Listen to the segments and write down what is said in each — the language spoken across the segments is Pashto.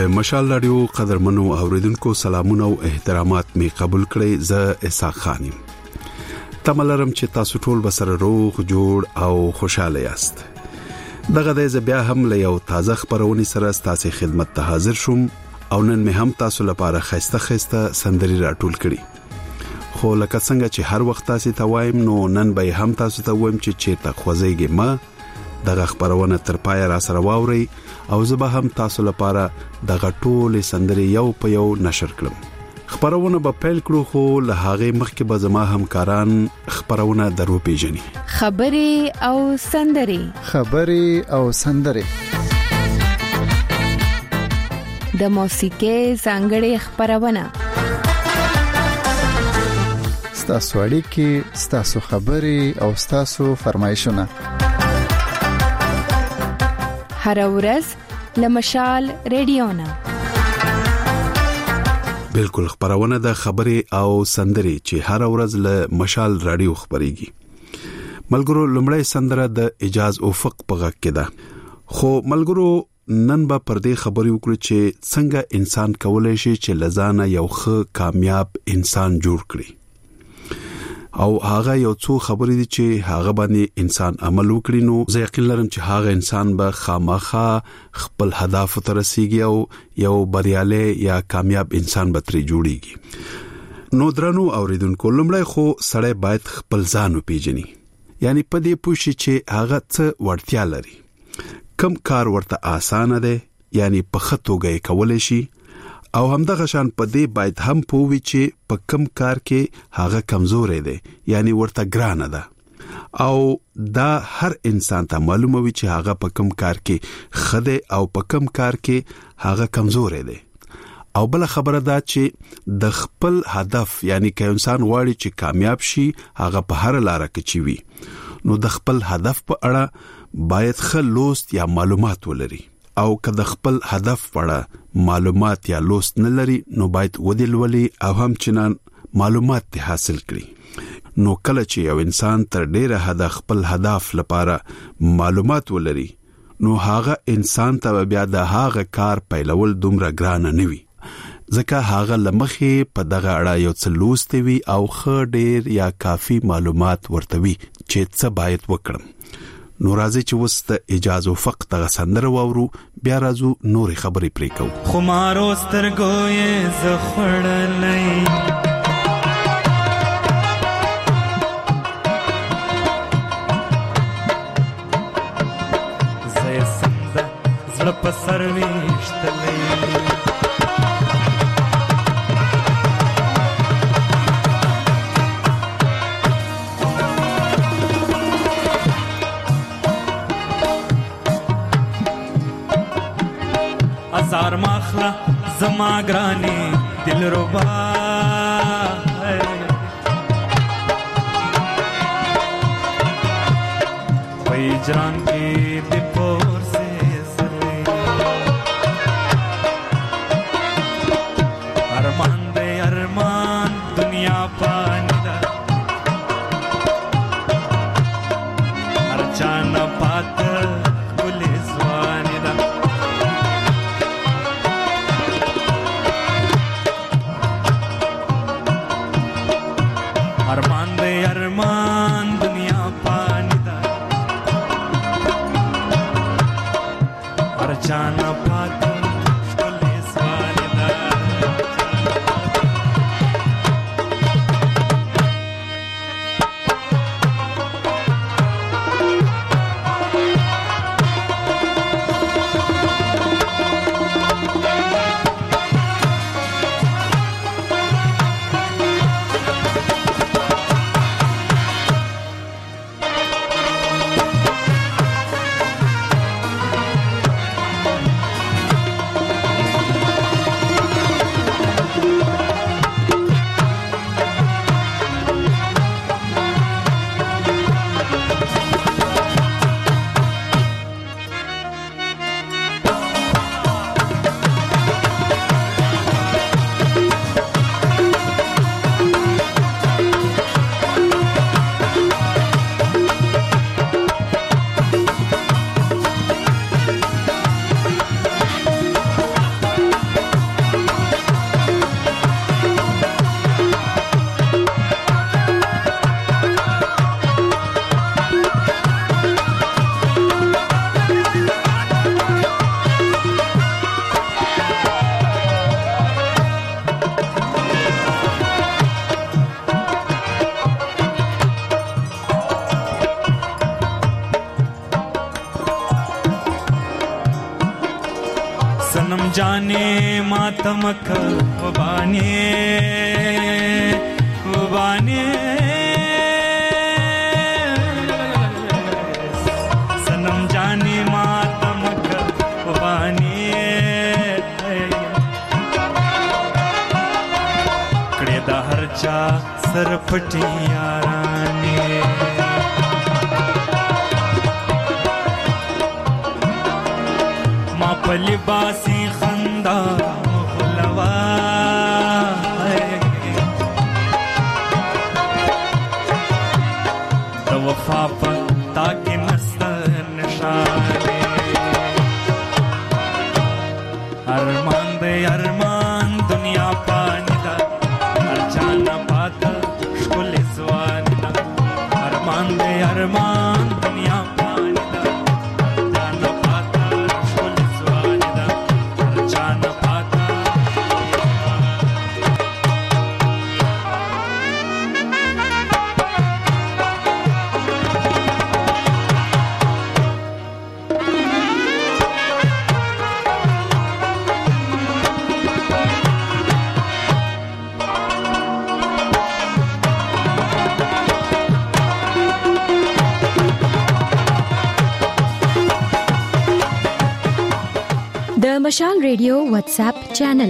د مشال رادیو قدرمنو اوریدونکو سلامونه او احترامات می قبول کړئ. زه اسحاق خانم تملرم چې تاسو ټول بسره روغ جوړ او خوشاله یاست. دغه د بیا هم له یو تازه خبرونې سره ستاسو خدمت ته حاضر شوم او نن مې هم تاسو لپاره خسته سندري راټول کړي. خو لکه څنګه چې هر وخت تاسو ته وایم نو نن به هم تاسو ته وایم چې چیرته خوځيږي ما دغه خبرونه تر پای را سره واوري او زه به هم تاسو لپاره دغه ټول سندري یو په یو نشر کړم. خبرونه به پیل کړو خو له هغه مخکې به زما همکاران خبرونه درو پیژني. خبري او سندري د موسیقي څنګه خبرونه ستاسو اړیکې، ستاسو خبري او ستاسو فرمایشونه هر ورځ لمشال رادیو نه بالکل خبرونه د خبري او سندري چې هر ورځ له مشال رادیو خبريږي. ملګرو لمړی سندره د اجاز افق په غږ کې ده. خو ملګرو نن به پر دې خبرې وکړو چې څنګه انسان کولای شي چې لزانه یو ښه کامیاب انسان جوړ کړي. او هغه یو څو خبرې دي چې هغه باندې انسان عمل وکړي نو زه یقین لرم چې هغه انسان به خامخا خپل هدف ته رسیږي او یو بریالی یا کامیاب انسان به ترې جوړیږي. نو درنو اوریدونکو لمړی خو سړی باید خپل ځان وپیژني، یعنی په دې پوه شي چې هغه څه وړتیا لري، کم کار ورته آسانه دی یعنی په ښه توګه یې کولی شي، او همدغه شان په دې باید هم پوهوي چې په کم کار کې هغه کمزوري دی یعنی ورته ګرانه ده، او دا هر انسان ته معلومه وي چې هغه په کم کار کې خده او په کم کار کې هغه کمزوري دی. او بل خبره ده چې د خپل هدف یعنی که انسان غواړي چې کامیاب شي هغه په هر لار کې چي وي نو د خپل هدف په اړه باید ښه لوست یا معلومات ولري، او که د خپل هدف په اړه معلومات یا لوست نه لري نو باید ودلولي او هم چنان معلومات ته حاصل کړي. نو کله چې یو انسان تر ډیره خپل هدف لپاره معلومات ولري نو هغه انسان ته بیا د هغه کار پیلول دومره ګران نه وي، ځکه هغه لمخې په دغه اړه یو څه لوست وي او ښه ډیر یا کافی معلومات ورته وي چې څه باید وکړم. نو راځي چې وسته اجازه فقط غ سندره وورو بیا راځو نورې خبرې پرې کوو. خمارو سترګو یې زخړلې زې سنده زړه په سر ویشتلې زار ماخلا زما گرانی دل ربا پیجران کی دپور سے سرے ارمان دے ارمان دنیا پانی دا ہر چانا پات ارمان دنیا پانی دا जाने मातमक उबाने उबाने सनम जाने मातमक उबाने कड़े दा हरचा सरपटी याराने मापली बासी खंदा मुखलवा तो वफा पर ताकि नस्तर निशाने अरमान दे अरमान दुनिया पानिदा अर्चाना पाता शुल स्वानिदा अरमान दे अरमान दुनिया पानिदा अर्चाना पाता शुल स्वानिदा अर्चाना पाता د مشال ریډیو واتس اپ چینل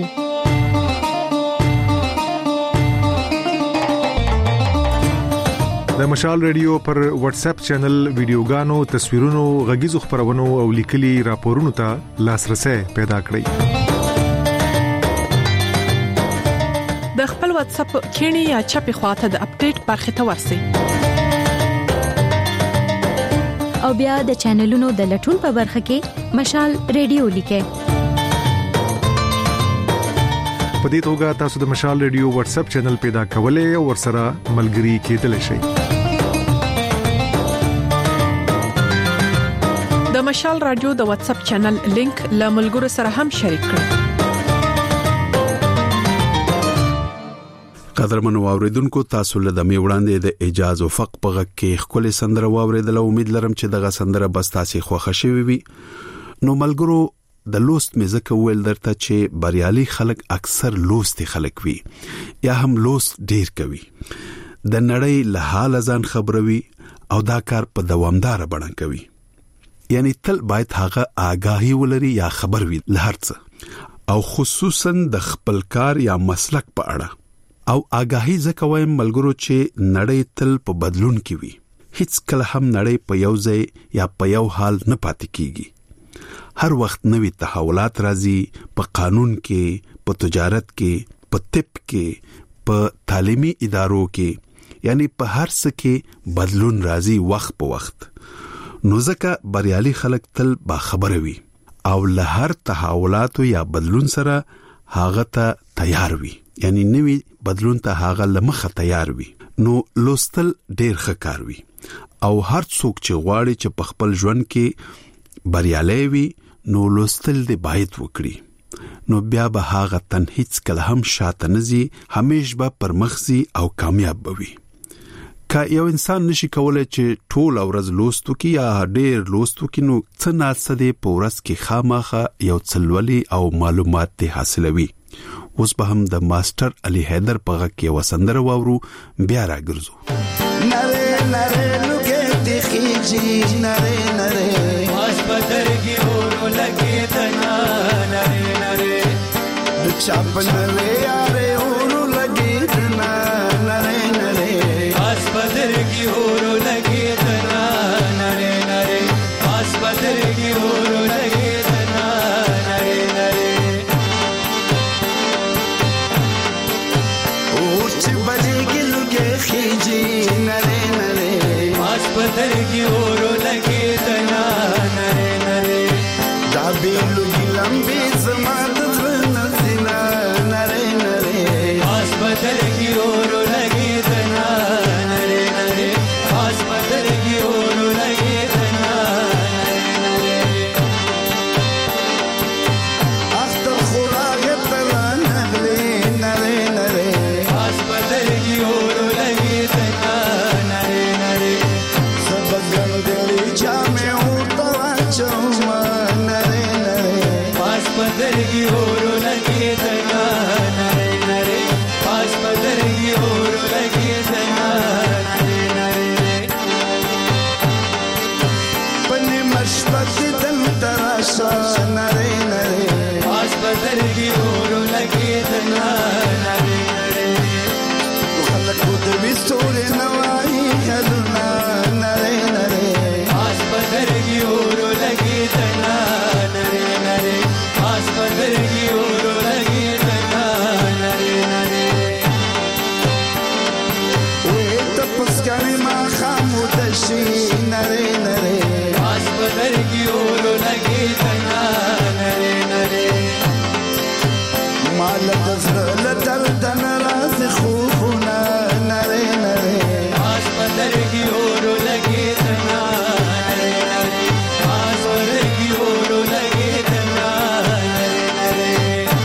د مشال ریډیو پر واتس اپ چینل ویډیوګانو تصویرونو غږیزو خبرونو او لیکلي راپورونو ته لاسرسي پیدا کړئ د خپل واتس اپ کینی یا چپی خواته د اپډیټ برخه ته ورسئ او بیا د چینلونو د لټون په برخه کې مشال ریډیو لیکئ په دې توګه تاسو د مشال ریډیو واتس اپ چینل پیدا کولای او ورسره ملګري کېدلی شئ د مشال رادیو د واتس اپ چینل لینک له ملګرو سره هم شریک کړئ قدرمن اوریدونکو تاسو له دمه وړاندې د اجازه او فق په غږ کې خپل سندره واوریدل امید لرم چې دغه سندره بس تاسو خوښ شوي وي نو ملګرو د لوست مزه کول درته چې بریالي خلک اکثر لوستي خلک وي یا هم لوست ډیر کوي د نړۍ له حال ځان خبروي او دا کار په دوامدار بڼه کوي یعنی تل باید هغه آگاهی ولري یا خبر وي لهرڅه او خصوصا د خپل کار یا مسلک په اړه او آگاهی ځکه وایم ملګرو چې نړۍ تل په بدلون کې وي هیڅ کله هم نړۍ په یو ځای یا په یو حال نه پاتې کیږي هر وخت نوې تحولات راځي په قانون کې په تجارت کې په طب کې په تعلیمي ادارو کې یعنی په هر څه کې بدلون راځي وخت په وخت نو ځکه بریالي خلک تل با خبره وي او له هر تحولاتو یا بدلون سره هغه ته تیار وي یعنی نوې بدلون ته هغه لمخه تیار وي نو لوستل ډیر ښه کار وي او هر څوک چې غواړي چې په خپل ژوند کې بریالي وي نو لوستل دی باید وکړي نو بیا به هغه تن هیڅ کله هم شاته نزي همیشه به پرمخزي او کامیاب بوي که یو انسان نشي کولای چې ټول ورځ لوستو کې یا ډیر لوستو کې نو څه ناڅه دی په ورځ کې خامخه یو څلولي او معلومات ته حاصلوي اوس به هم د ماستر علي حیدر په غږ کې وسندره واورو بیا راګرځو نره نره لګې د خيجي نره نره واش بدرګي ورو لګې دنا نره نره چاپنلې یاره ورو لګې دنا نره نره واش بدرګي ورو لګې دنا نره نره واش بدرګي ورو لګې دنا نره نره اوچ بدرګي لګې خيجي نره نره واش بدرګي ورو لګې دنا نره نره دا به لګي لمبي زمات نزنا نره نره واش بدرګي ورو لګې دنا نره نره واش بدرګي ورو لګې دنا نره نره اخت خوراګ تلا نغلي نره نره واش بدرګي ورو لګې دنا نره نره سبګن دلی چا ګڼې ماښام ودشي نری نری پاس بدرګي اورو لګي تنا نری نری مال د زړه له درد نه راځي خوبونه نری نری پاس بدرګي اورو لګي تنا نری نری پاس بدرګي اورو لګي تنا نری نری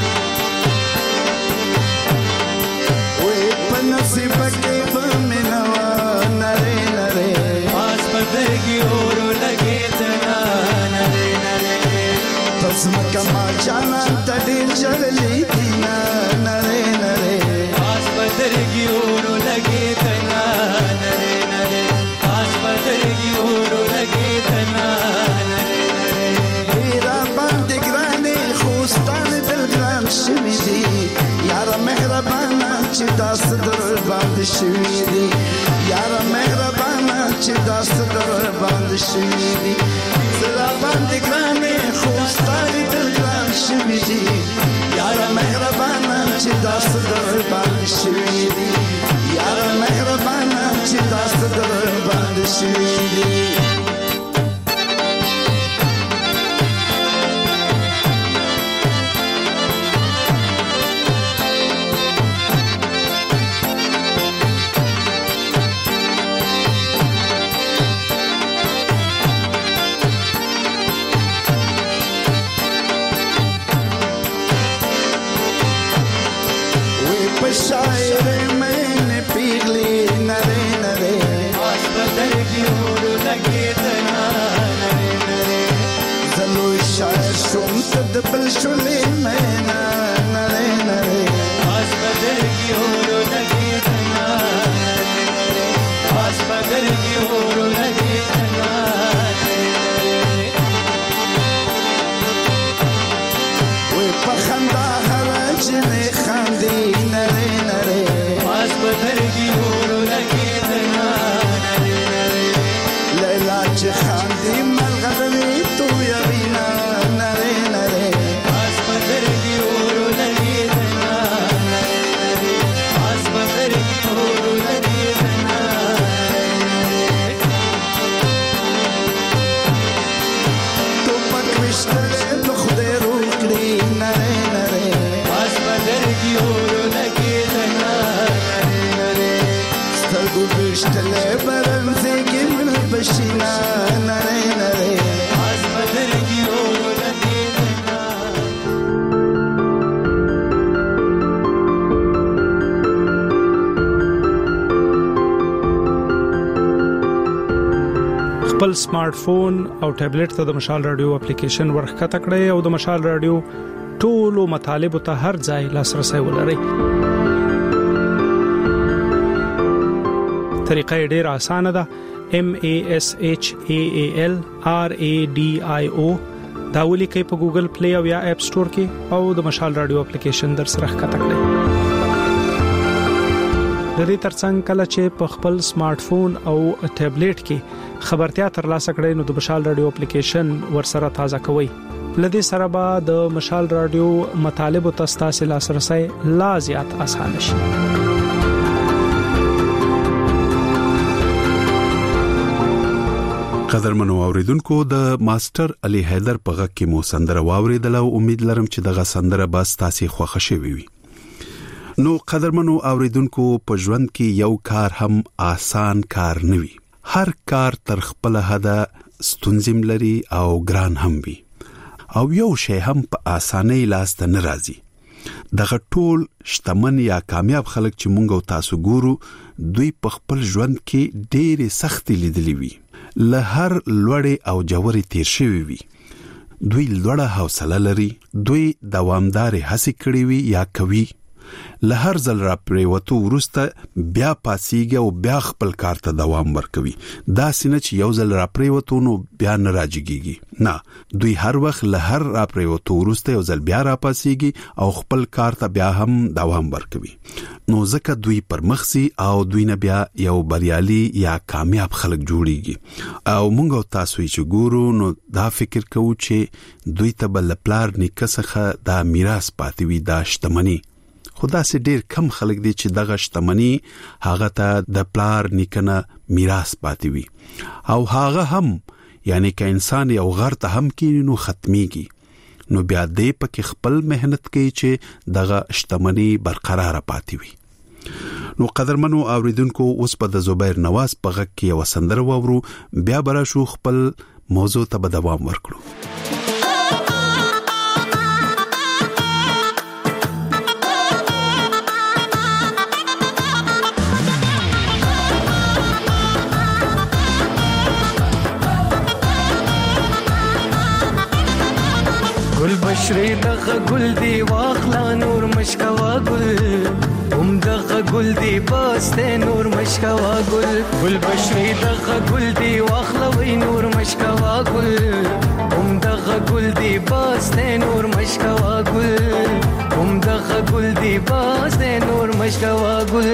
وې په نصیب کې به مې نوا نری نری پاس بدرګي اورو لګي تنا نری نری پس مکه ما جانا ته ډېر ژړلې دي نری نری پاس بدرګي اورو لګي تنا نری نری پاس بدرګي اورو لګي تنا نری نری را باندې ګرانې خوستان دل ګران شوي دي یاره مهربانه چې داسې در باندې شوي دي یاره مهربانه چې داسې در باندې شوي دي را باندې ګرانې خوستان دل ګران شوي دي یاره مهربانه چې داسې در باندې شوي دي یاره مهربانه چې داسې در باندې شوي دي शायर मैंने पिघली नरे नरे पास بدرګي اورو لګي تنا نری نری زلو शायर شوم تدبل شولې مینا نره نره پاس بدرګي اورو لګي تنا نری نری پاس بدرګي اورو لګي تنا نری نری وې په خندا هرج نه خاندي نره نره پاس بدرګي اورو لګي تنا نری نری لیلا چې خاندي ملغلوي تو یوینا نره نره پاس بدرګي اورو لګي تنا نری نری پاس بدرګي اورو لګي تنا نری تو پکوشتلې د خدای روکړي نره نره پاس بدرګي اورو لګي تنا نری نری سترګو وشتلې برمځي کې من بشینا نره نره پاس بدرګي اورو لګي تنا خپل سمارټ فون او ټابلیټ ته د مشال رادیو اپلیکیشن ورخته کړئ او د مشال رادیو ټولو مطالب ته هر ځای لاسرسي ولرئ. طریقه ډېر اسانه ده. MASHALRADIO دا ولیکئ په ګوګل پلی او یا اپ سٹور کې او د مشال رادیو اپلیکیشن در سره ښکته کړئ. د دې ترڅنګ کله چې په خپل سمارټ فون او ټابلیټ کې خبرتیا ترلاسه کړئ نو د مشال رادیو اپلیکیشن ورسره تازه کوئ. لدې سره به د مشال رادیو مطالب او تاسو لاسرسي لا زیات آسان شي. قدرمنو اوریدونکو د ماستر علي حیدر په غږ کې مو سندره واوریدل او امید لرم چې دغه سندره به تاسو خوښ شي وي. نو قدرمنو اوریدونکو په ژوند کې یو کار هم آسان کار نه وي. هر کار تر خپل حد ستونزم لري او ګران هم وي او یو شی هم په اسانۍ لاس ته نه راځي. دغه ټول شتمن یا کامیاب خلک چې مونږ او تاسو ګورو دوی په خپل ژوند کې ډېرې سختۍ لیدلې وي. له هر لوړې او جوړې تیر شوی وي. دوی لوړه حوصله لري. دوی دوامدارې هڅې کړې وي یا کوي. له هر ځل را پریوتو ورسته بیا پاسیږي او بیا خپل کار ته دوام ورکوي. دا سینه چې یو ځل را پریوتو نو بیا نه راځيږي. نه، دوی هر وخت له هر را پریوتو ورسته یو ځل بیا را پاسیږي او خپل کار ته بیا هم دوام ورکوي. نو ځکه دوی پرمخسي او دوی نه بیا یو بریالي یا کامیاب خلک جوړيږي. او موږ او تاسو چې ګورو نو دا فکر کوو چې دوی ته بل پلار نیکه څخه دا میراث پاتې وي، دا شتمنۍ. خدا سي ډیر کم خلک دي چې دغه شتمنۍ هغه ته د پلار نیکنه میراث پاتې وي او هغه هم یعنی که انسان یو غر ته هم کینی نو ختميږي نو بیا دې پکې خپل مهنت کوي چې دغه شتمنۍ برقرار پاتې وي. نو قدرمنو اوریدونکو اوس په د زبیر نواز په غږ کې یو سندره وورو بیا برا شو خپل موضوع ته به دوام ورکړو. گل بشری دغه گل دی واخلا نور مشکوا گل دغه گل دی باسته نور مشکوا گل گل بشری دغه گل دی واخلا وی نور مشکوا گل دغه گل دی باسته نور مشکوا گل دغه گل دی باسته نور مشکوا گل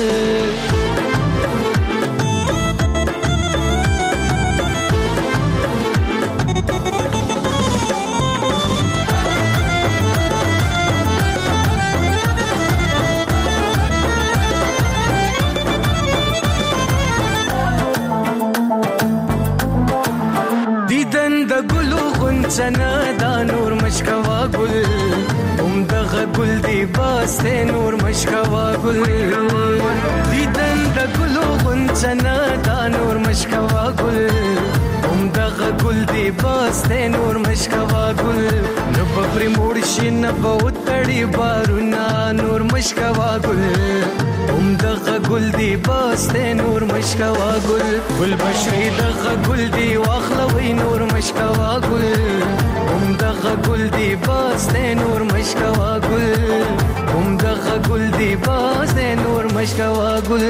سنا دا نور مشکوا گل دغه گل دی باسته نور مشکوا گل دیدن د ګلو غنچنا دا نور مشکوا گل دغه گل دی باسته نور مشکوا گل نو په موړ شي نه بوتړي بارونا نور مشکوا گل دغه گل دی باسته نور مشکوا گل گل بشری دغه گل دی واخلوي نور مشکوا گل دغه گل دی باسته نور مشکوا گل دغه گل دی باسته نور مشکوا گل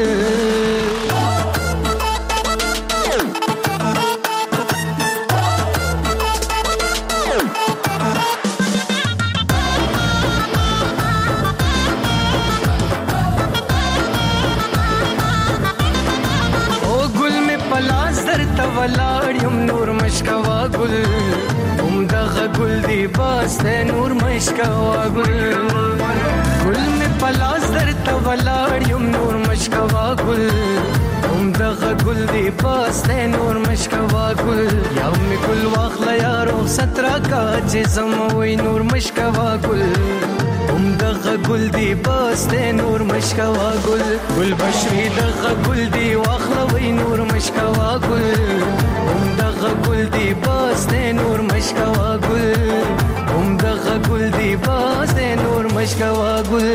ولاړم نور مشکوا گل دغه گل دی باسته نور مشکوا گل گل می پلاس درته ولاړم نور مشکوا گل دغه گل دی باسته نور مشکوا گل یا می گل واخلا یارو سترا کا چې زموي نور مشکوا گل دغه گل دی باسته نور مشکوا گل گل بشری دغه گل دی واخلوي نور مشکوا گل دغه گل دی باسته نور مشکوا گل دغه گل دی باسته نور مشکوا گل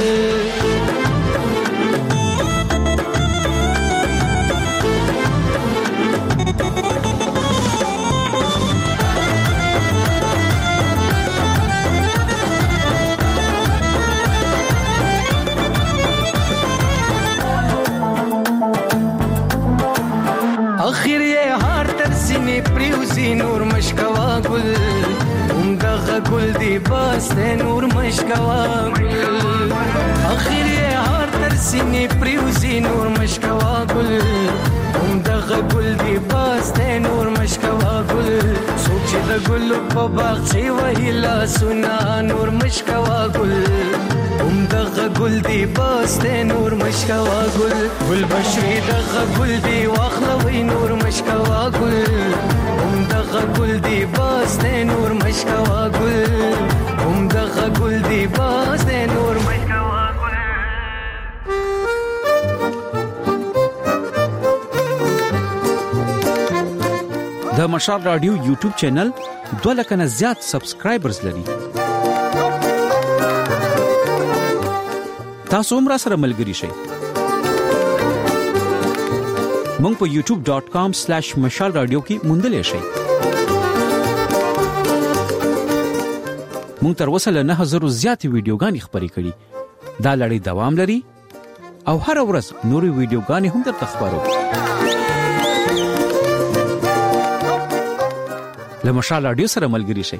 اخر یې هار تر سینې پریوزي نور مشکوا گل دغه گل دی باسته نور مشکوا گل اخر یې هار تر سینې پریوزي نور مشکوا گل دغه گل دی باسته نور مشکوا گل څوک چې د ګل په باغ چې وهلا سنا نور مشکوا گل دغه گل دی باسته نور مشکوا گل گل بشری دغه گل دی واخلوي نور مشکوا گل دغه گل دی باسته نور مشکوا گل دغه گل دی باسته نور مشکوا د مشال رادیو یوټیوب چینل 2 لک نه زیات سبسکرایبرز لري. تاسو هم را سره ملګري شئ. مونږ په youtube.com/mashalradio کې موندلې شئ. مونږ تر اوسه له 9000 زیات ویډیوګانې خبرې کړې. دا لړۍ دوام لري او هر ورځ نوري ویډیوګانې هم درته خبرو. له مشال رادیو سره ملګري شئ.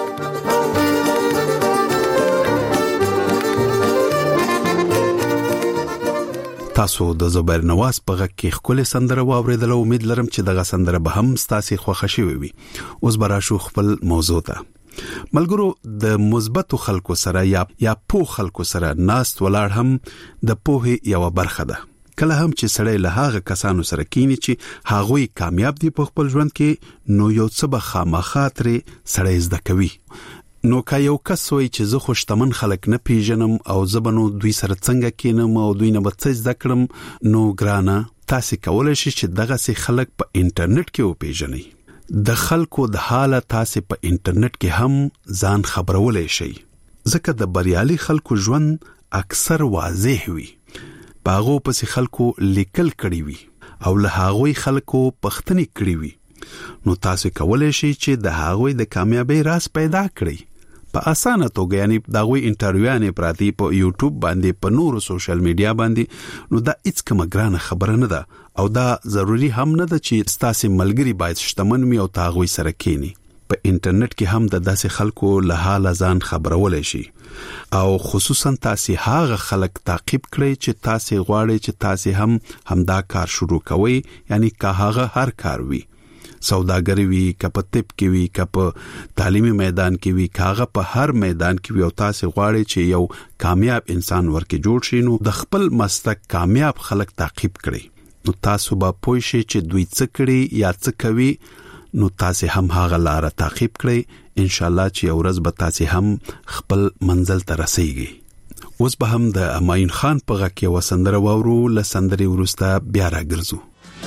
تاسو د زبیر نواز په غږ کې خپل سندره واوریدل او امید لرم چې دغه سندره به هم ستاسو خوښ شي وي. اوس برا شو خپل موضوع ته. ملګرو د مثبت خلکو سره یا پوه خلکو سره ناست ولاړ هم د پوهې یو برخه ده. کله هم چې سړی له هغه کسانو سره کینی چې هغوی کامیاب دي په خپل ژوند کې، نو یو څه به خامخا ترې سړی زده کوي. نو که یو کس وایي چې زه خو شتمن خلک نه پیژنم او زه به نو دوی سره څنګه کینم او دوی نه به څه زده کړم، نو ګرانه تاسې کولی شئ چې دغسې خلک په انټرنیټ کې وپیژنئ. د خلکو د حاله تاسې په انټرنیټ کې هم ځان خبرولی شئ، ځکه د بریالي خلکو ژوند اکثر واضح وي. په هغو پسې خلکو لیکل کړي وي او له هغوی خلکو پوښتنې کړي وي، نو تاسې کولی شئ چې د هغوی د کامیابۍ راز پیدا کړئ په اسانه توګه. یعنی دا غوي انټرویوانې پراتی په یوټیوب باندې، په نورو سوشل میډیا باندې، نو دا هیڅ کومه ګرانه خبره نه ده او دا ضروری هم نه ده چې ستاسو ملګری باید شتمن وي او تاغوي سره کینی. په انټرنیټ کې هم د داسې خلکو له حاله ځان خبرولای شي او خصوصا تاسو هغه خلک تعقیب کړئ چې تاسو غواړئ چې تاسو هم دا کار شروع کوئ. یعنی که هغه هر کار وي، سوداګری وی، کپ طب کې وی، کپ تعلیمي میدان کې وی، کاغه په هر میدان کې وی او تاسو غواړئ چې یو کامیاب انسان ورکه جوړ شي، نو د خپل مسلک کامیاب خلک تعقیب کړئ. نو تاسو به پوه شئ چې دوی څه کړي یا څه کوي، نو تاسو هم هغه لار تعقیب کړئ. ان شاء الله چې ورځ به تاسو هم خپل منزل ته رسیږئ. اوس به هم د امین خان په غږ کې وسندره وورو، لسندري ورسته بیا راګرځو.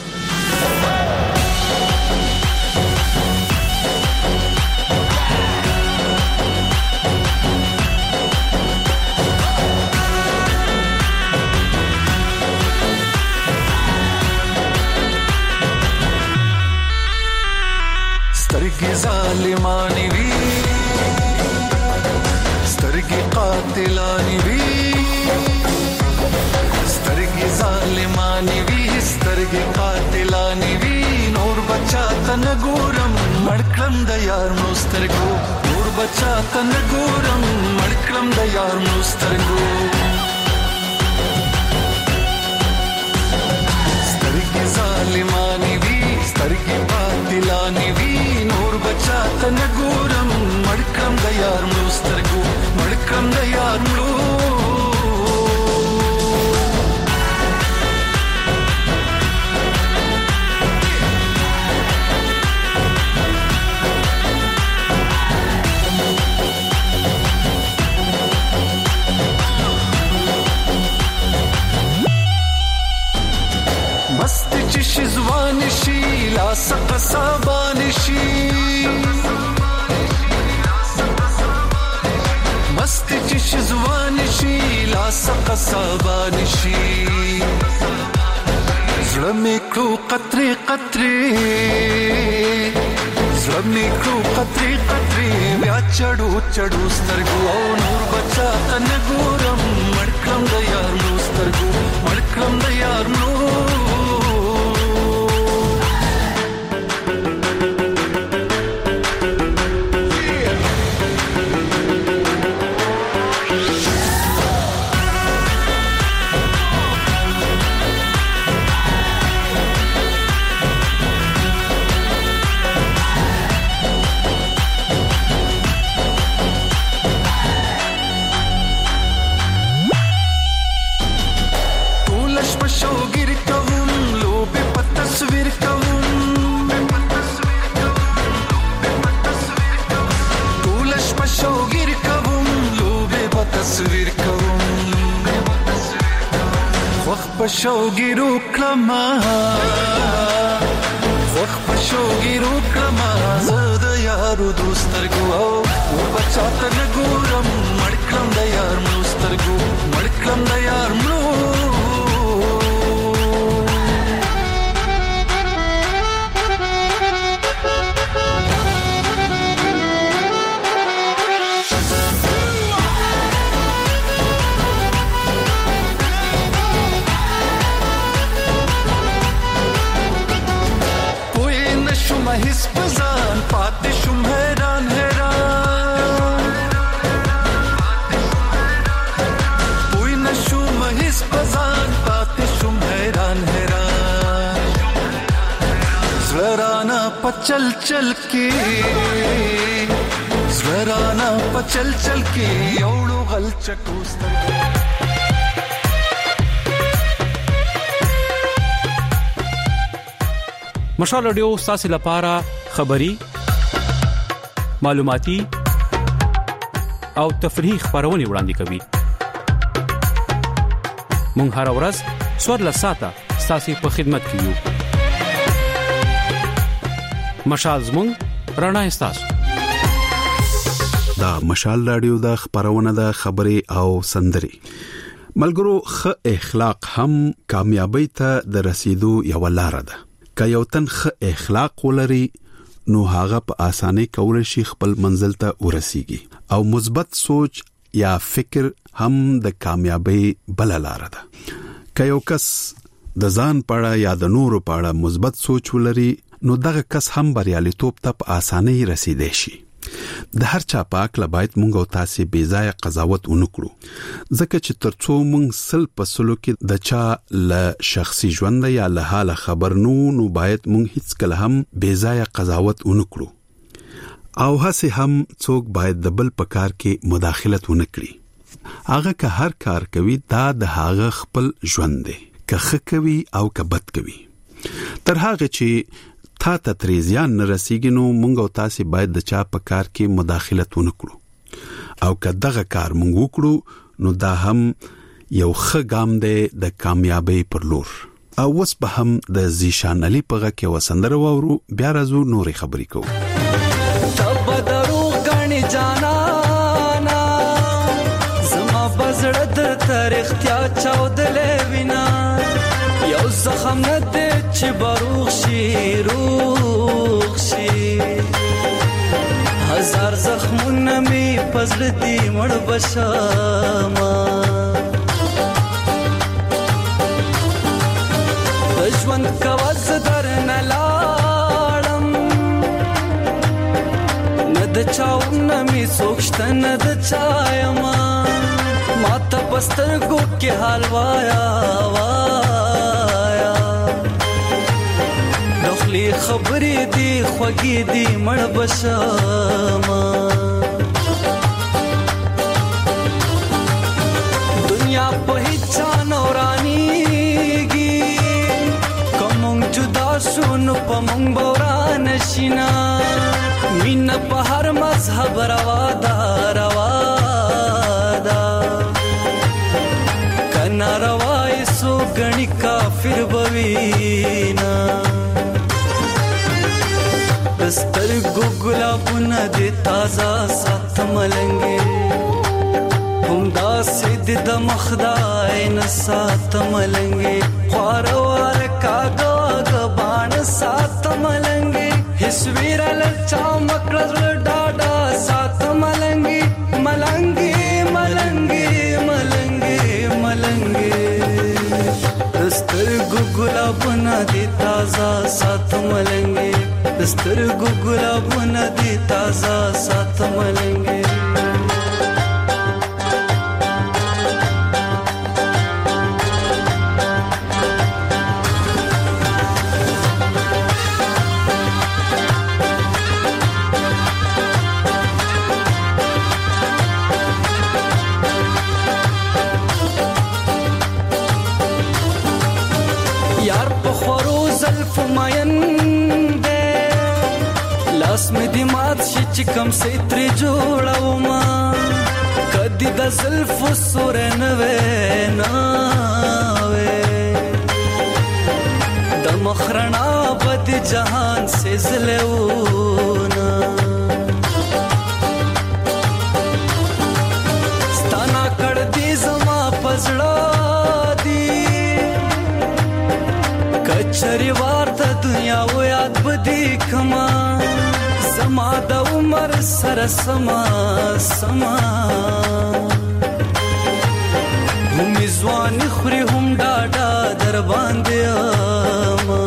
سترګې ظالمانې وي، سترګې قاتلانې وي، سترګې ظالمانې وي، سترګې قاتلانې وي. نور بچا ته نه ګورم مړ کړم د یار نو سترګو، نور بچا ته نه ګورم مړ کړم د یار نو سترګو. سترګې ظالمانې وي، سترګې قاتلانې وي، نور بچا ته نه ګورم مړ کړم د یار مړو سترګو، مړ کړم د یار مړو. مست چې شزوان شي لاس قصابان شي، مست چې شزوان شي لاس قصابان شي. زړه مې کړو قطرې قطرې، زړه مې کړو قطرې قطرې، بیا چړو چړو سترګو او نور بچا ته نه ګورم مړ کړم د یار مړو سترګو، مړ کړم د یار مړو. شوګیرو کما وخت په شوګیرو کما زه د یارو دوسترګو او بچا ته نه ګورم مړ کړم د یار مړو سترګو، مړ کړم د یار مړو. هیڅ پزان پاتې شوم حیران حیران، پوی نشوم هیڅ پزان پاتې شوم حیران حیران. زړه رانا پچل چل کې، زړه ترانا پچل چل کې یوړو غل چټوستر مشال رادیو ستاسو لپاره خبری معلوماتي او تفریحي خبرونه وړاندې کوي. مونږ هر ورځ سوار لساته ستاسو په خدمت کې یو. مشال زموږ رڼا ستاسو. دا مشال رادیو د خبرونه د خبري او سندري ملګرو خ اخلاق هم کامیابی ته د رسیدو یو لار ده. که یو تن خ اخلاق ولري نو هغه په اسانه کول شي خپل منزل ته ورسیږي او مثبت سوچ یا فکر هم د کامیابی بل لار ده. که یو کس د ځان پړه یا د نورو پړه مثبت سوچ ولري نو دغه کس هم بریالیتوب ته په اسانه رسیدي شي. د هر چا پاک لبایت مونږ او تاسو بے ځای قضاوت ونکړو ځکه چې ترڅو مونږ سل پسلو کې د چا ل شخصي ژوند یا له حاله خبر نو باید مونږ هیڅ کله هم بے ځای قضاوت ونکړو او هڅه هم څوک باید د بل په کار کې مداخلت ونکړي. هغه که هر کار کوي دا د هغه خپل ژوند دی که ښه کوي او که بد کوي. تر هغه چې تا ته تریزیان نه رسیږي نو مونږ او تاسو باید د چا په کار کې مداخلت ونکړو او که دغه کار مونږ وکړو نو دا هم یو ښه ګام دی د کامیابی پر لور. او اوس به هم د زیشان علي په غږ کې وسندره وورو بیا راځو نورې خبرې کوو. تب دروغ غني جانانا زما بزړه د تاریختیا چاودلې وینا یو زخم نه دې چې بروغ شي روغ شي هزار زخمونه می پزړ دي مړ بشما ژوند کواز درنه لاړم نه د چاونه می سوچته نه د چایما ماته پسترګو کې حال وایا دخلی خبرې دی خوږې دی مړ بشما دنیا په هیڅ نورانیږي کوم جدا شون په مونږ بوران شینا مين په هر مذهب روا دا کنا روای سو غنی کافر بوینا دستر ګلابونه دې تازه سات ملنګي هم دا سید د مخدای نه سات ملنګي خوروار کاغه غبان سات ملنګي هیڅ ویرل چا مکړل ډاډا سات ملنګي ملنګي ملنګي ملنګي ملنګي دستر ګلابونه دې تازه سات ملنګي دستر ګلابونه دې تازه سات ملنګي یار په خورو زلف ماین لاس می دی مات شي چې کم سي تر جوړاو ما کدي د زلف سور نه وې د مخرنا بد جهان سے زلهونا ستانا کړ دې زما پزړه کچری وارته دنیا و یاد بدی کما زما د عمر سره سما هم ځوان خوري هم ډاډا در باندې اما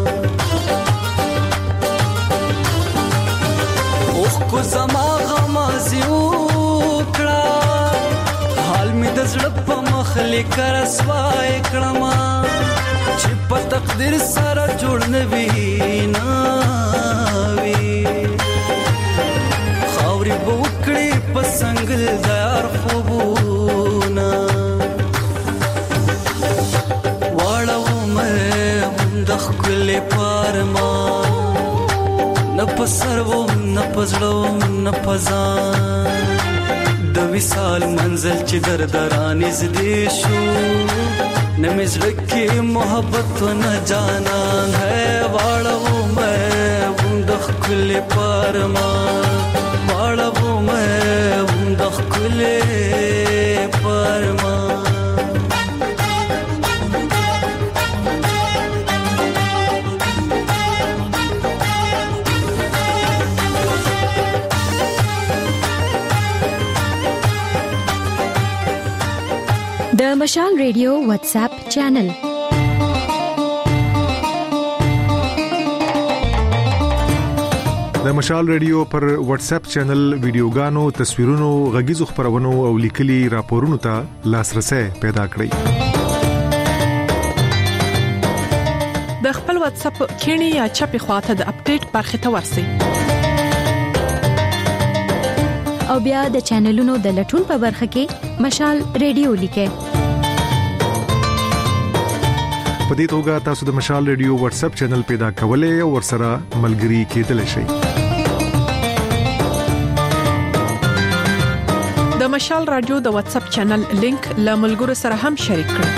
اوخ کو زما غمازیو کړه حال می د زړه په مخ لیکر سوای کړما چې په تقدیر سره جوړ نه وی خاوري بوک دار خوبونه واړو مې د خپل پارما نه پسرو نه پزړو نه پزان د وصال منزل چې دردران زدي شو نمزړه کې محبت نه جانا ہے واړو مې د خپل پارما واړو مې د خپل پارما د مشال ریډیو واتس اپ چینل د مشال ریډیو پر واتس اپ چینل ویډیوګانو تصویرونو غږیزو خبرونو او لیکلي راپورونو ته لاسرسي پیدا کړئ د خپل واتس اپ کینی یا چپی خواته د اپډیټ برخه ته ورسئ او بیا د چینلونو د لټون په برخه کې مشال ریډیو لیکه په دې توګه تاسو د مشال ریډیو واتس اپ چینل پیدا کولای او ورسره ملګري کېدلی شئ د مشال رادیو د واتس اپ چینل لینک له ملګرو سره هم شریک کړئ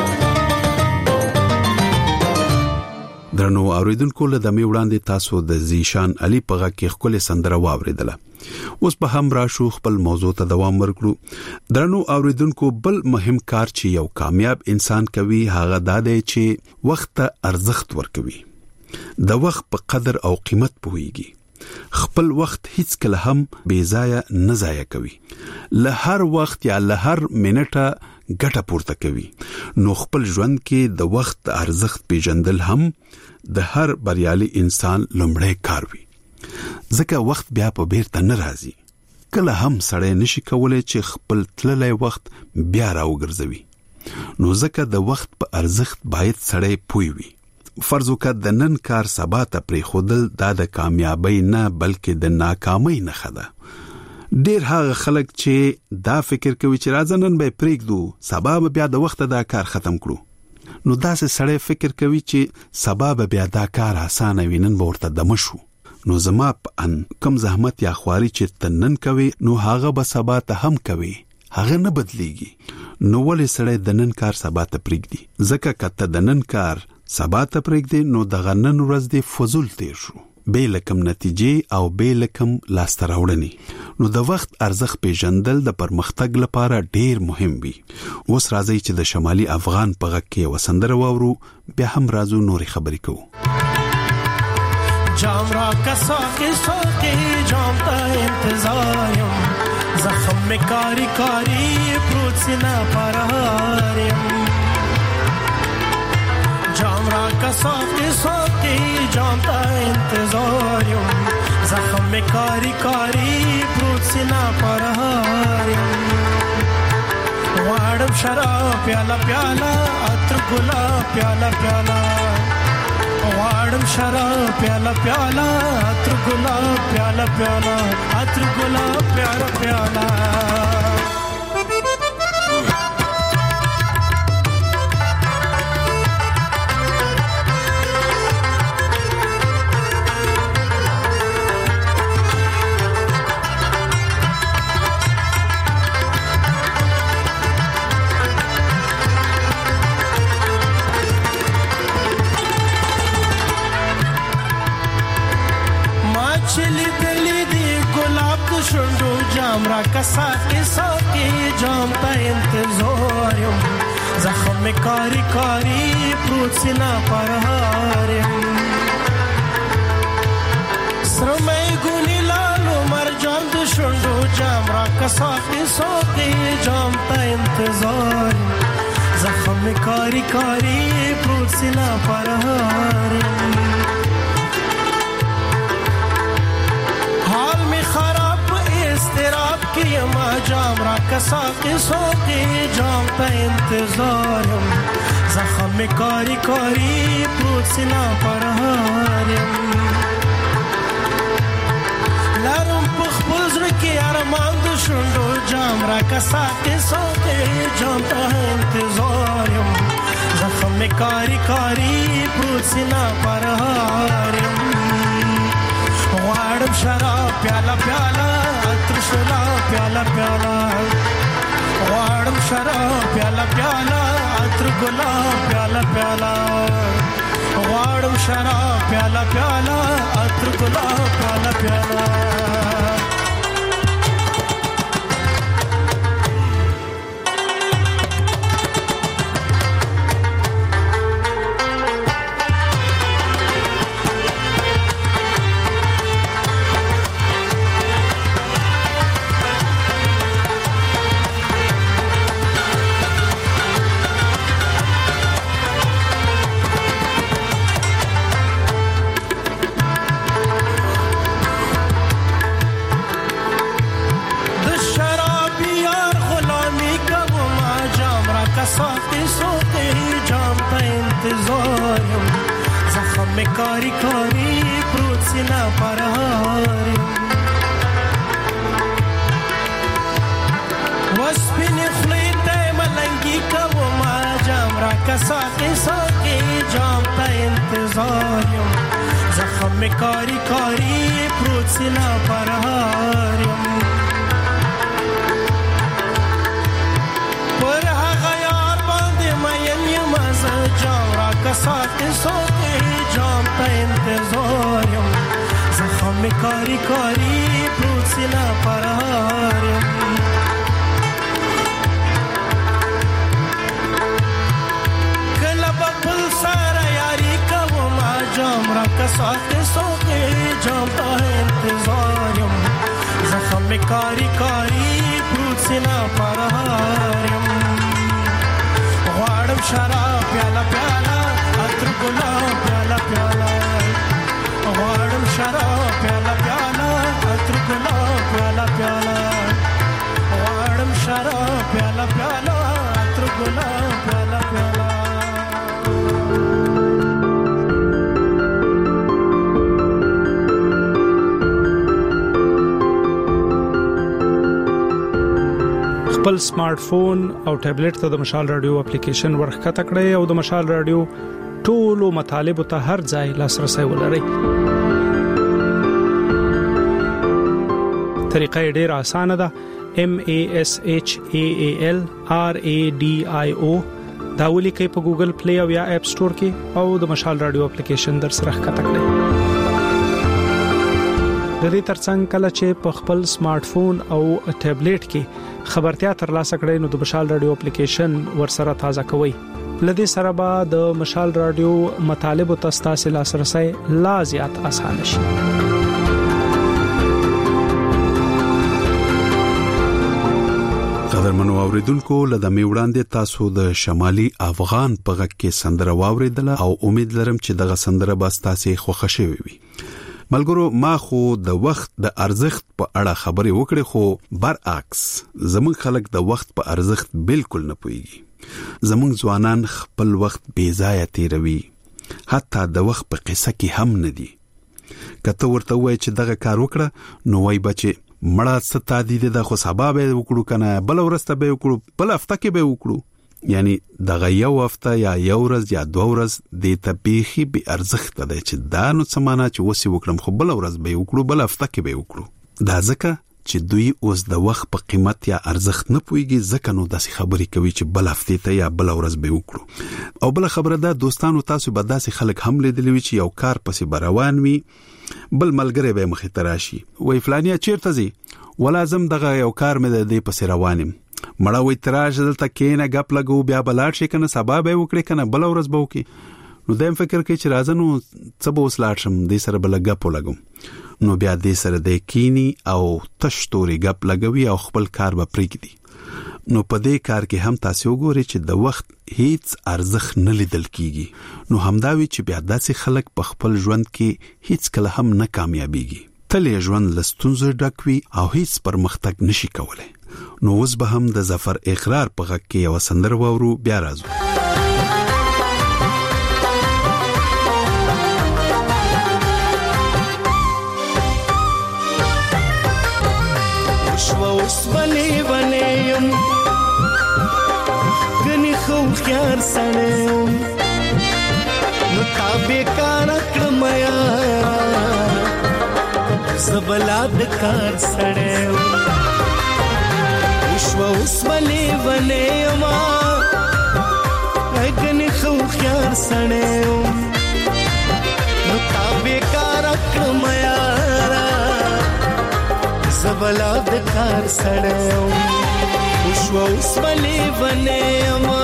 درنو اوریدونکو له دمه وړاندې تاسو د زیشان علي پغه کې خپل سندره واوریدله اوس به هم راشو خپل موضوع ته دوام ورکړو درنو اوریدونکو بل مهم کار چې یو کامیاب انسان کوي هغه دا دی چې وخت ته ارزښت ورکوي د وخت په قدر او قیمت پوهیږي خپل وخت هیڅ کله هم بے ضایع نه ضایع کوي له هر وخت یا له هر منټه ګټه پورته کوي نو خپل ژوند کې د وخت ارزښت پیژندل هم د هر بریالي انسان لومړی کار وي ځکه وخت بیا په بیرته نه راځي کله هم سړی نشي کولای چې خپل تللی وخت بیا راوګرځوي نو ځکه د وخت په ارزښت باید سړی پوه وي فرض وکړه د نن کار سبا ته پریښودل دا د کامیابی نه بلکې د ناکامۍ نښه ده ډیر هغه خلک چې دا فکر کوي چې راځه نن به پریږدو سبا به بیا د وخت دا کار ختم کړو نو داسې سړی فکر کوي چې سبا به بیا دا کار آسان وي نن به ورته دمه شو نو زما په ان کم زحمت یا خواري چې تنن کوي نو هغه به سبا ته هم کوي هغه نه بدليږي نو ولې سړی د نن کار سبا ته پریږدي ځکه کته د نن کار سبا ته پریږدي نو د غنن ورځ دی فضول تیر شو به لکم نتیجې او به لکم لاسته راوړنې نو د وخت ارزښت پیژندل د پرمختګ لپاره ډیر مهم وي اوس راځي چې د شمالي افغان په غږ کې وسندره واورو بیا هم راځو نوري خبرې کوو جام را کسا کے سوکے جام تا انتظاریم زخم میں کاری کاری پروت سنا پراریم جام را کسا کے سوکے جام تا انتظاریم زخم میں کاری کاری پروت سنا پراریم واڑم شراب پیالا پیالا عطر گلاب پیالا پیالا واړم شراب پیالا پیالا عطر ګلاب پیالا پیالا عطر ګلاب پیالا پیالا جام را کسا کے ساکے جام تا انتظاریم زخم میں کاری کاری پروت سنا پرهاریم سرمای گونی لالو مرجان دو شندو جام را کسا کے ساکے جام تا انتظاریم زخم میں کاری کاری پروت سنا پرهاریم حال میں خراب استراب کی ما جام را کسا قصوں کی جام تا انتظاریم زخم میں کاری کاری پروت سنا پرهاریم لارم په خپل زړه کې ارمان د شونډو جام را کساته سوته جام ته انتظار یم زخم کاری کاری پروت سینا پر هارم غواړم شراب پیاله پیاله عطر شلا پیاله پیاله غواړم شراب پیاله پیاله عطر ګلاب پیاله پیاله غواړم شراب پیاله پیاله عطر ګلاب پیاله پیاله کاری کاری پروت سینا پر هارم وسپین خلیته ملنگی کوما جام را کساقی ساقی جام تا انتظارم زخم کاری کاری پروت سینا پر هارم پر هغه یار باندې مین یم جام را کساقی ساقی جام تا انتظارم زخم کاری کاری پروت سینا پر هارم کله بپل سارا یاری کوم جام را کسات سوکه جام تا انتظارم زخم کاری کاری پروت سینا پر هارم غواړم شراب پیاله پیاله عطر ګلاب پیاله پیاله غواړم شراب پیاله پیاله عطر ګلاب پیاله پیاله غواړم شراب پیاله پیاله عطر ګلاب پیاله پیاله خپل سمارټ فون او ټابلیټ ته د مشال رادیو اپلیکیشن ورخته کړئ او د مشال رادیو ټولو مطالب ته هر ځای لاسرسي ولرئ. طریقه ډېره اسانه ده. MASHALRADIO دا ولیکئ په ګوګل پلی او یا اپ سٹور کې او د مشال رادیو اپلیکیشن در سره ښکته کړئ. د دې ترڅنګ کله چې په خپل سمارټ فون او ټابلیټ کې خبرتیا ترلاسه کړئ نو د مشال رادیو اپلیکیشن ورسره تازه کوئ. لدې سره به د مشال رادیو مطالب او تاسو لاسرسي لا زیات آسان شي. قدرمنو اوریدونکو لدې میوړاندې تاسو د شمالي افغان په غږ کې سندره واوریدله او امید لرم چې دغه سندره به تاسو خوښ شوي وي. ملګرو ما خو د وخت د ارزښت په اړه خبرې وکړې خو برعکس زموږ خلک د وخت په ارزښت بالکل نه پوهیږي. زموږ ځوانان خپل وخت بے ځایه تیروي، حتی د وخت په قصه کې هم نه دي. کته ورته وای چې دغه کار وکړه نو وای بچي مړه ستادي د خو سبب وکړو کنه بل ورسته به وکړو بل هفته کې به وکړو. یعنی دغه یو هفته یا یو ورځ یا دوه ورځ د تبيخي به ارزښت ده چې دا نو سمانه چې وسی وکړم خو بل ورځ به وکړو بل هفته کې به وکړو. دا ځکه چې دوی اوس د وخت په قیمت یا ارزښت نه پويږي ځکه نو داسې خبرې کوي چې بل هفته ته یا بل ورځ به وکړو. او بل خبره ده دوستانو تاسو به داسې خلک هم لیدلی چې یو کار پسې روان وي بل ملګری به مخې تراشي وای فلانیا چیرته زی ولازم دغه یو کار مې د دې پسې روانم مړه وې تراش دلته کېنه غپ لګو بیا بلاړ شي کنه سبا به وکړي کنه بل ورځ به وکړي. نو دیم فکر کوي چې راځنو څه به وسلاړ شم دې سره بل غپ لګم نو بیا دې سره د کینی او تشتوري غپ لګوي او خپل کار به پریږدي. نو په دې کار کې هم تاسو وګورئ چې د وخت هیڅ ارزښت نه لیدل کیږي. نو همداوی چې بیا داسې خلک په خپل ژوند کې هیڅ کله هم نه کامیابیږي. تل ژوند لستونزو ډکوي او هیڅ پرمختګ نشي کولای. نو اوس به هم د ظفر اقرار په غږ کې یو سندره وورو بیا راځو. تابې کار کړم یارا زبلاد کار سړې وشو اوس ولې ولې ما اګنې خو خيار سړې نو تابې کار کړم یارا زبلاد کار سړې وشو اوس ولې ولې ما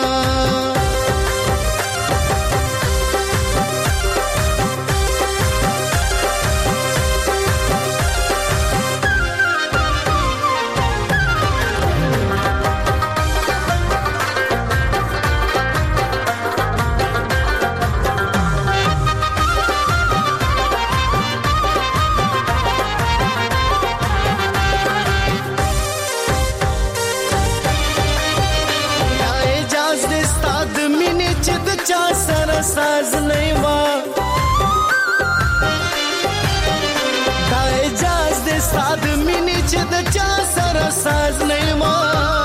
साज नहीं वा दाए जाज दे साद मिनी चद चा सर साज नहीं वा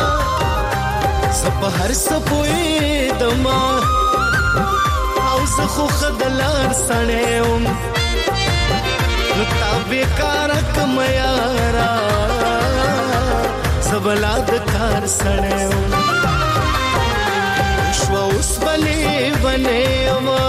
सब हर सपोए दमा आओ सखो खदलार सने लुटा बेकार कमयारा सब लाद कार सने اوس بلې بلې ما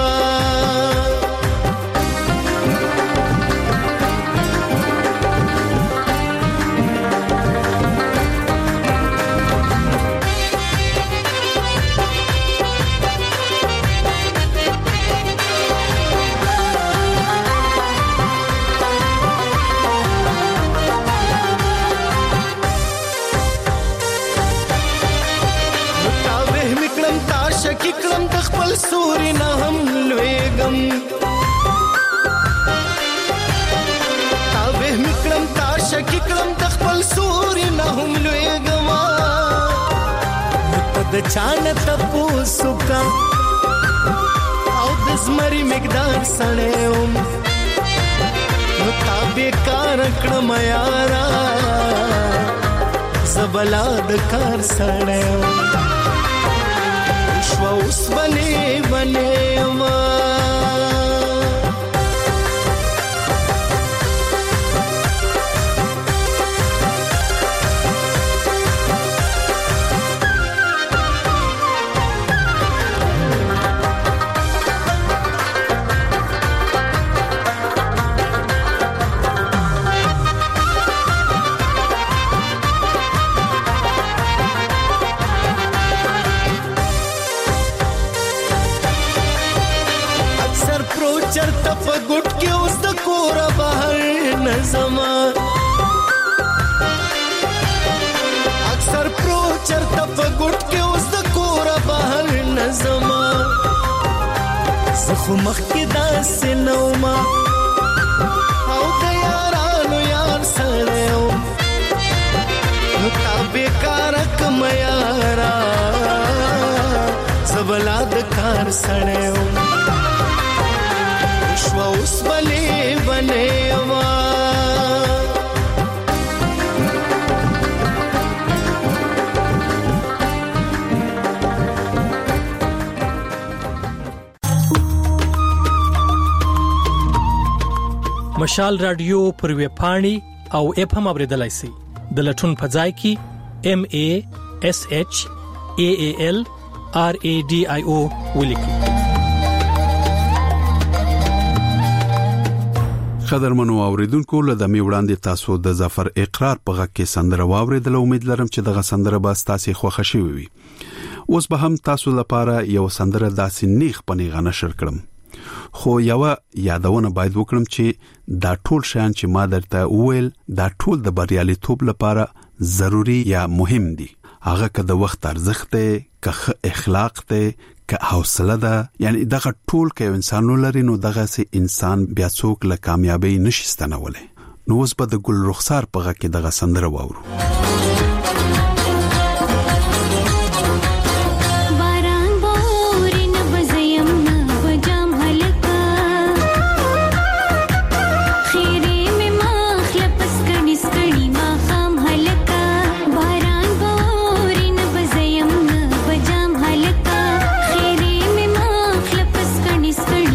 کلم د خپل سوري نه هم لويګم تاوه میکلم تاش کلم د خپل سوري نه هم لويګم متد چان تپو سوکا او د زمري مقدار سنېوم مطابق کار کړم یارا زبلاد کار سنېوم اوس بلې بلې ما چرته په ګټ کې اوس د کور بهر نظم اکثر پرو چرته په ګټ کې اوس د کور بهر نظم زخه مخ کې داسې نو ما او د یارانو یار سره نو تابې کار کم یارا زبلاد کار سره اوس بلې بلې ما مشال رادیو پر وی پاڼي او اپ هم اوریدلای شئ د لټون فضای کی MASHALRADIO ولیکئ. قدرمنو اوریدونکو له دمه وړاندې تاسو د ظفر اقرار په غږ کې سندره واوریدل. امید لرم چې دغه سندره به تاسو خوښ شي وي. اوس به هم تاسو لپاره یو سندره داسې نیخ پنیغه نشر کړم. خو یو یادونه باید وکړم چې دا ټول شیان چې ما درته وویل دا ټول د بریالیتوب لپاره ضروری یا مهم دي. هغه که د وخت ارزښت دی، که اخلاق دی، که حوصله ده، یعنی دغه ټول کې انسانو لري نو دغه سي انسان بیا څوک له کامیابی نشي ستنولای. نو اوس به د ګل رخسار په غږ کې دغه سندره واورو. Stay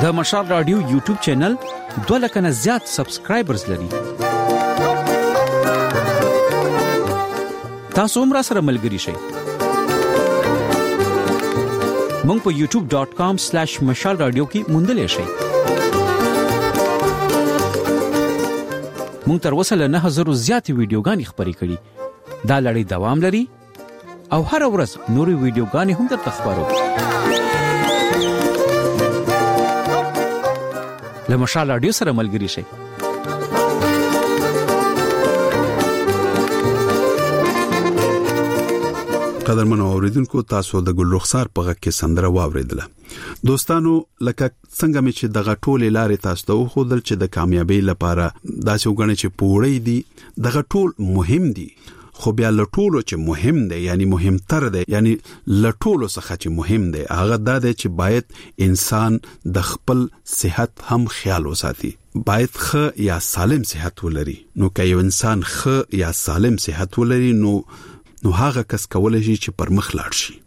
د مشال رادیو یوټیوب چینل 2 لک نه زیات سبسکرایبرز لري. تاسو هم را سره ملګري شئ. مونږ په youtube.com/mashalradio کې موندلې شئ. مونږ تر اوسه له 9000 زیاتې ویډیوګانې خپرې کړې. دا لړۍ دوام لري او هر ورځ نورې ویډیوګانې هم درته خبرو. له مشال رادیو سره ملګري شئ. قدرمنو اوریدونکو، تاسو د ګل رخسار په غږ کې سندره واوریدله. دوستانو، لکه څنګه مې چې دغه ټولې لارې تاسو ته وښودل چې د کامیابی لپاره داسې وګڼئ چې پوړې دي، دغه ټول مهم دي، خو بیا لټولو چې مهم دی، یعنی مهمتر دی، یعنی لټولو څخه چې مهم دی، هغه دا دی چې باید انسان د خپل صحت هم خیال وساتي. باید ښه یا سالم صحت ولري. نو که یو انسان ښه یا سالم صحت ولري نو هغه کس کولای شي چې پر مخ لاړ شي.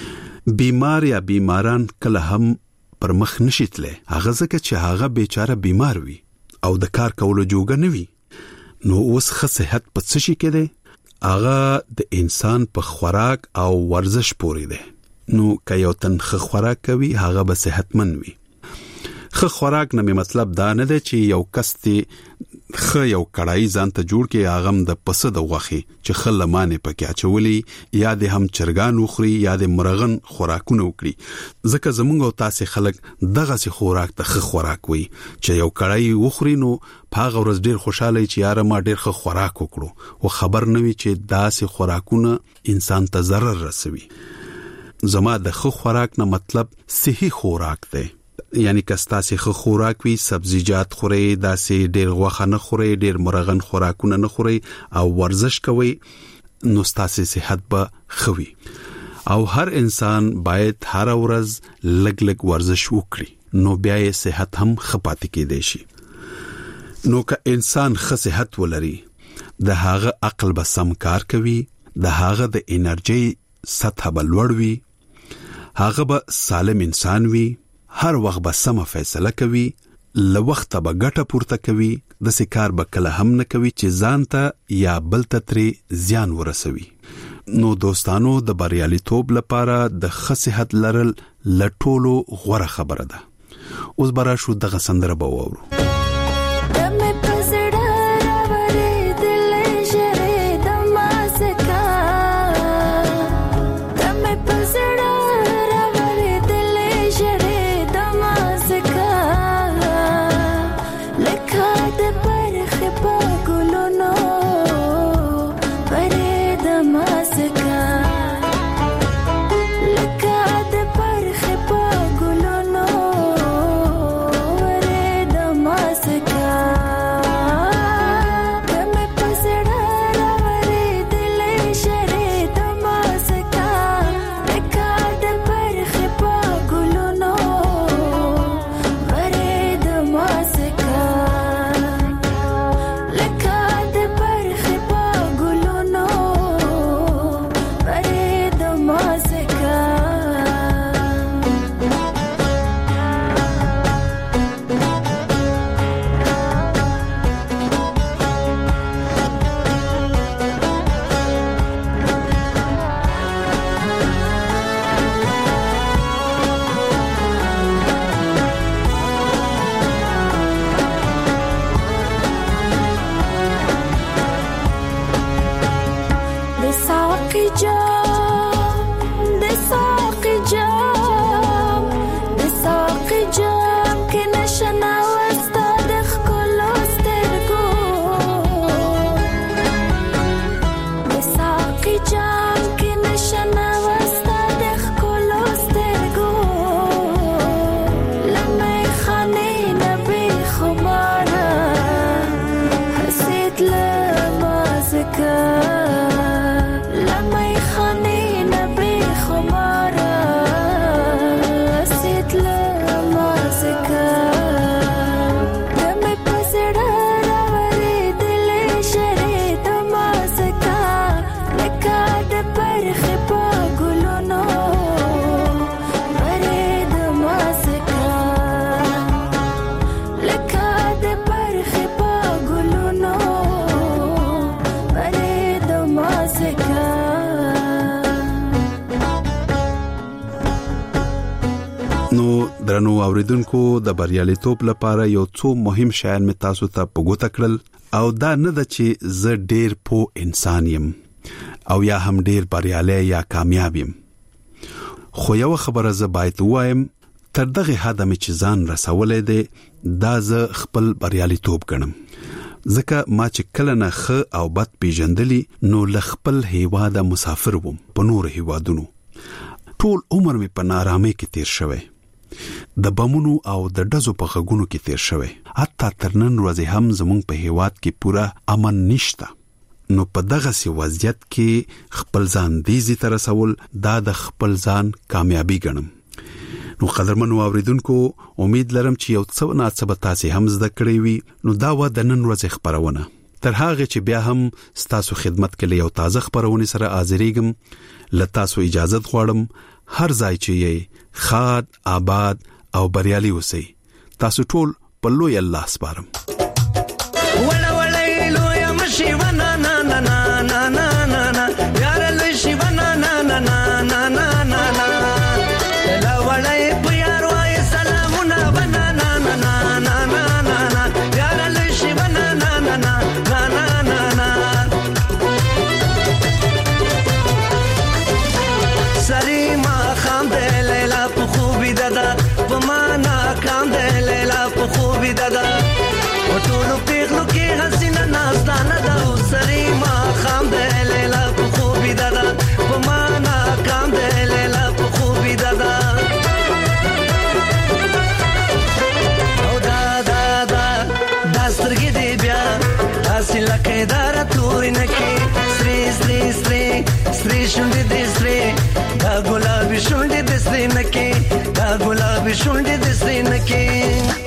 بیمار یا بیماران کله هم پر مخ نشي تللی، هغه ځکه چې هغه بیچاره بیمار وي او د کار کولو جوګه نه وي. نو اوس ښه صحت په څه شي کې دی؟ هغه د انسان په خوراک او ورزش پورې دی. نو که یو تن ښه خوراک کوي هغه به صحتمند وي. ښه خوراک نه مطلب دا نه دی چې یو کس ته ښه یو کړای ځان ته جوړ کې هغه د پسه د غوښې چې خلمانه پکې اچولي یا د هم چرګان وخوري یا د مرغن خوراکونه وکړي. ځکه زمونږ او تاسو خلک دغه سي خوراک ته ښه خوراک وي چې یو کړای وخوري نو په هغه ورځ ډیر خوشاله چې یاره ما ډیر ښه خوراک وکړو، او خبر نه وي چې داسې خوراکونه انسان ته ضرر رسوي. زما د ښه خوراک نه مطلب صحي خوراک دی. یعنی که ستاسو خو خوراک وي، سبزیجات خورئ، داسې ډیر غوښه نه خورئ، ډیر مرغن خوراکونه نه خورئ او ورزش کوئ، نو ستاسو صحت به ښه وي. او هر انسان باید هر ورځ لږ لږ ورزش وکړي، نو بیا یې صحت هم ښه پاتې کېدای شي. نو که انسان ښه صحت ولري، د هغه عقل به سم کار کوي، د هغه د انرژي سطح به لوړ وي، هغه به سالم انسان وي، هر وخت به سم فیصله کوي، له وخت به ګټه پورته کوي، د سکار به کله هم نه کوي چې ځان ته یا بل ته ترې زیان ورسوي. نو دوستانو، د بریالیتوب لپاره د ښه صحت لرل لټولو غوره خبره ده. اوس به راشو دغه سندره به واورو. Come درنو اوریدونکو د بریالیتوب لپاره یو څو مهم شیان می تاسو ته پګوت کړل او دا نه د چې ز ډیر پو انسان یم او یا هم ډیر بریالی یا کامیاب یم، خو یو خبره ز باید وایم تر دغه حد می چې ځان رسولې ده دا ز خپل بریالیتوب ګڼم، ځکه ما چې کله نه خ او بد پیژندلی نو لخپل هیواد مسافر وم په نور هیوادونو، ټول عمر می په نارامۍ کې تیر شوی، د بمونو او د ډزو په غږونو کې تیر شوی، حتی تر نن ورځې هم زمونږ په هیواد کې پورا امن نشته، نو په دغه سی وضعیت کې خپل ځان دیزی تر رسول دا د خپل ځان کامیابی ګڼم. نو قدرمنو اوریدونکو امید لرم چې یو څه نه څه به تاسو هم زده کړی وي، نو دا و د نن ورځې خبرونه تر هغه چې بیا هم ستاسو خدمت کې یو تازه خبرونه سره حاضرېږم. لتاسو اجازه غواړم هر ځای چې یې خاد آباد او بریالي اوسئ. تاسو ټول په لوی الله سپارم. ولا ولا لوی مشي ونا نا نا نا نا نا نا یار لوی شي ونا نا نا نا نا نا نا لا ولا پیار وای سلامونه ونا نا نا نا نا نا نا یار لوی شي ونا نا نا نا نا نا نا سری ما خام دې لیلا په خوبي ددا په معنا کام دې لیلا په خوبي ددا ټولو پیغلو کې حسینه نازدانه ده سری ما خام دې لیلا په خوبي ددا په معنا کام دې لیلا په خوبي ددا او دا دا دا داسترګې دې بیا حاصل کې دار تورې نه کې سری سری سری سری شونډې دې سری دا ګلابي شونډې دې سری نه کې دا ګلابي شونډې دې سری نه کې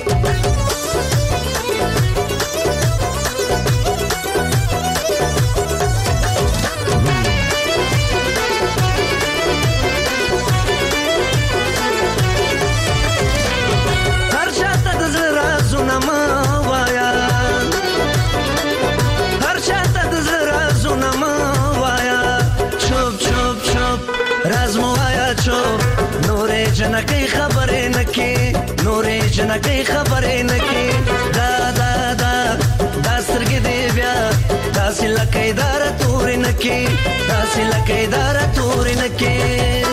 جنکی خبرې نکې نورې جنکی خبرې نکې دا دا دا دا سترګې دې بیا داسې لکه دار تورې نکې داسې لکه دار تورې نکې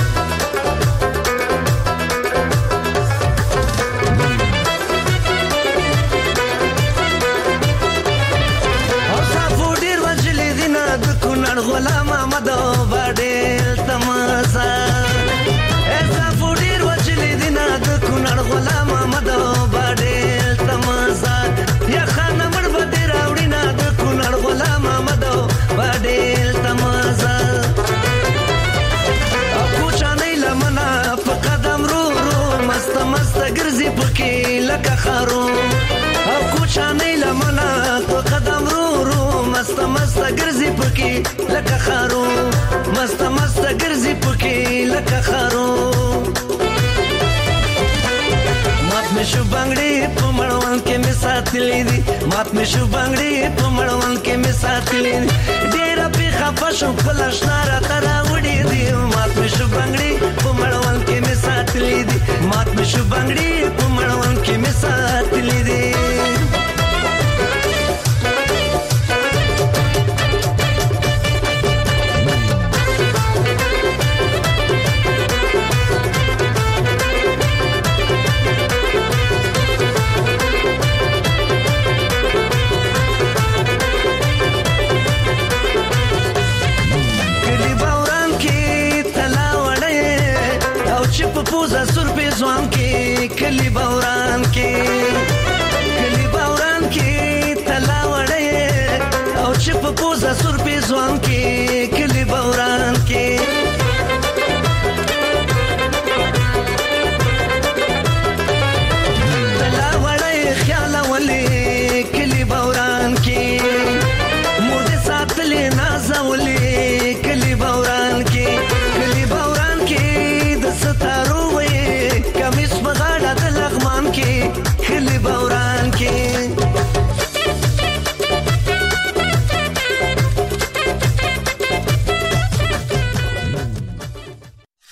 او صافو ډېر وجلې دي نه د کونړ غلام احمد باډېل تماسا غلام احمد باډېل تماسا یا خان مړ بده راوړی نه د کونړ غلام احمد باډېل تماسا او کوچانې لمنا په قدم رو رو مست مست ګرځي پکې لکه خارو او کوچانې لمنا په قدم رو رو مست مست ګرځي پکې لکه خارو مست مست ګرځي پکې لکه خارو مات مشو بنگړي په مړوند کې می ساتلې دي مات مشو بنگړي په مړوند کې می ساتلې دي ډېر په خفشو فلشنار ترا وړي دي مات مشو بنگړي په مړوند کې می ساتلې دي مات مشو بنگړي په مړوند کې می ساتلې دي ځوان کې کلی بوران کې تلا وړې او چې په پوزا سر په ځوان کې کلی بوران کې